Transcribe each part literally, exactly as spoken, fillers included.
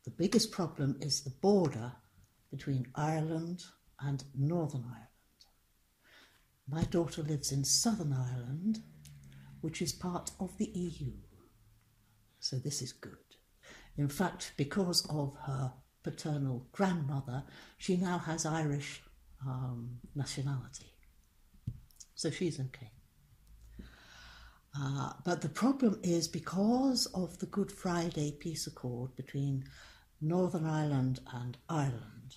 The biggest problem is the border between Ireland and Northern Ireland. My daughter lives in Southern Ireland, which is part of the E U. So this is good. In fact, because of her paternal grandmother, she now has Irish um, nationality. So she's okay. Uh, but the problem is because of the Good Friday Peace Accord between Northern Ireland and Ireland.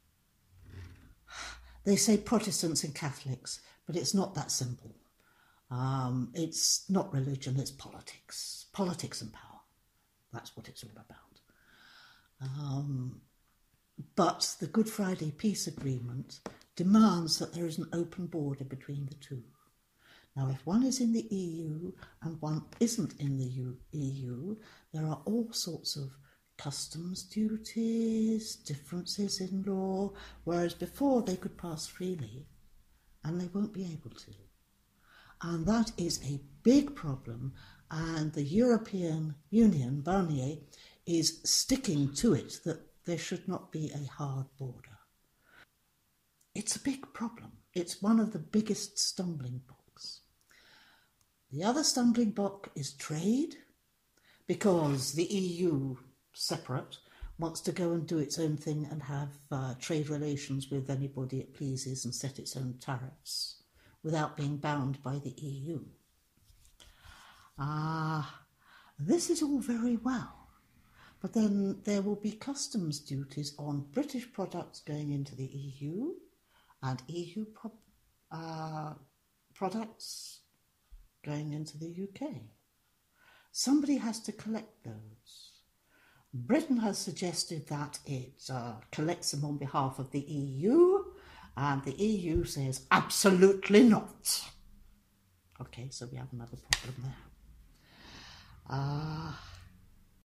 They say Protestants and Catholics, but it's not that simple. Um, it's not religion, it's politics. Politics and power. That's what it's all about. Um, but the Good Friday Peace Agreement demands that there is an open border between the two. Now, if one is in the E U and one isn't in the E U, there are all sorts of customs duties, differences in law, whereas before they could pass freely, and they won't be able to. And that is a big problem, and the European Union, Barnier, is sticking to it that there should not be a hard border. It's a big problem. It's one of the biggest stumbling blocks. The other stumbling block is trade, because the E U, separate, wants to go and do its own thing and have uh, trade relations with anybody it pleases and set its own tariffs without being bound by the E U. Ah, this is all very well, but then there will be customs duties on British products going into the E U and E U pro uh, products going into the U K. Somebody has to collect those. Britain has suggested that it uh, collects them on behalf of the E U, and the E U says absolutely not. Okay, so we have another problem there. Uh,